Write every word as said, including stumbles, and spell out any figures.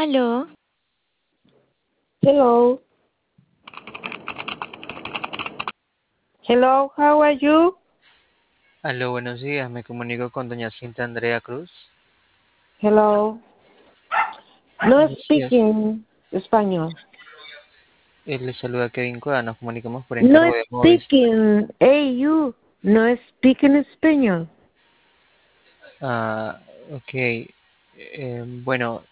Aló, Hello. Hello, how are you? Aló, buenos días. Me comunico con doña Cinta Andrea Cruz. Hello. No Buenos días. speaking español. Eh, le saluda Kevin Cueva. Nos comunicamos por No encargo de Movistar. speaking. Hey, you. No speaking español. Ah, ok. Eh, bueno,